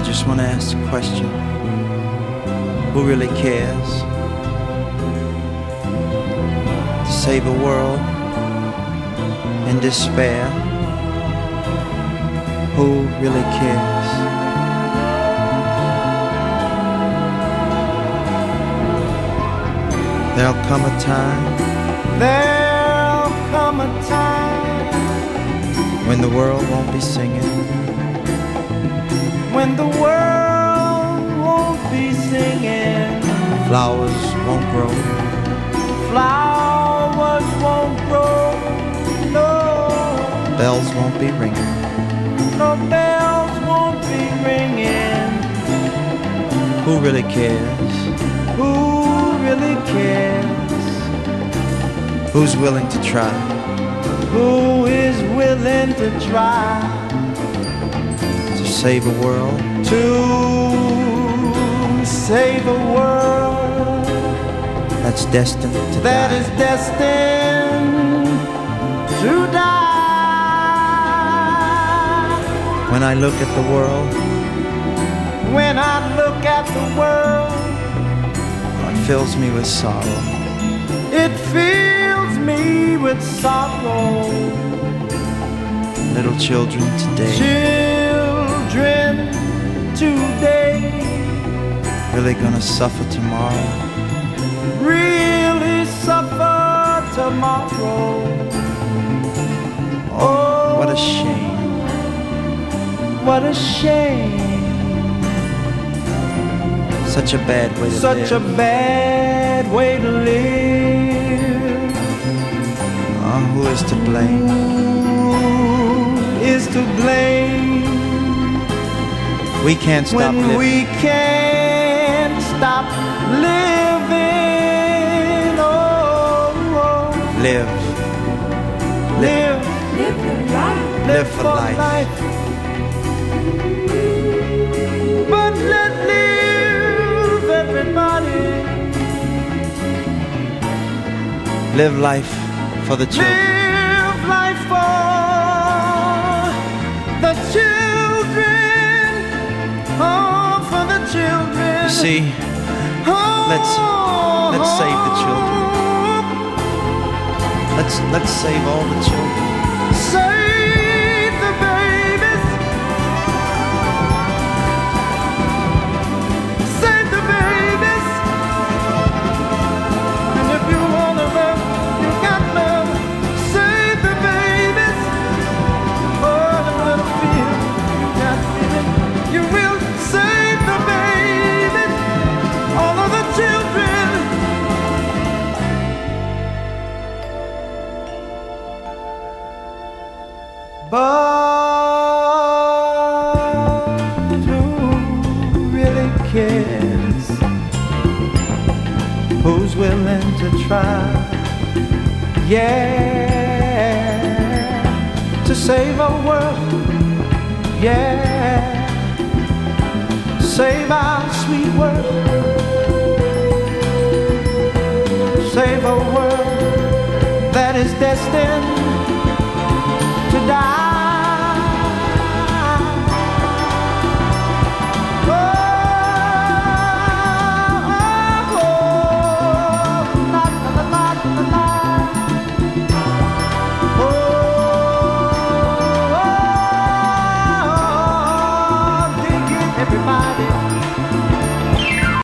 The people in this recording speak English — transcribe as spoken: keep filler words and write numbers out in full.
just want to ask a question. Who really cares to save a world in despair? Who really cares? There'll come a time, there'll come a time when the world won't be singing, when the world won't be singing, flowers won't grow, flowers won't grow, no, bells won't be ringing, no bells won't be ringing. Who really cares? Who really cares? Who's willing to try? Who is willing to try to save a world? To save a world that's destined to that die. is destined to die. When I look at the world, when I look at the world, it fills me with sorrow. It fills me with sorrow. Little children today, children today, really gonna suffer tomorrow. Really suffer tomorrow. Oh, what a shame. What a shame. Such a bad way to Such live. Such a bad way to live. Oh, who is to blame? Who is to blame? We can't stop when living. we can't stop living. Oh, oh. Live. Live. Live for life. Live for life. life. But let live, everybody. Live life for the children. Live life for the children. Oh, for the children. You see, oh, let's let's save the children. Let's let's save all the children. Save the babies. Save the babies. And if you wanna love, you got love. Save the babies. Oh, the little fear you got feeling. You will save the babies. All of the children. But who really cares? Who's willing to try? Yeah, to save our world. Yeah, save our sweet world. Save a world that is destined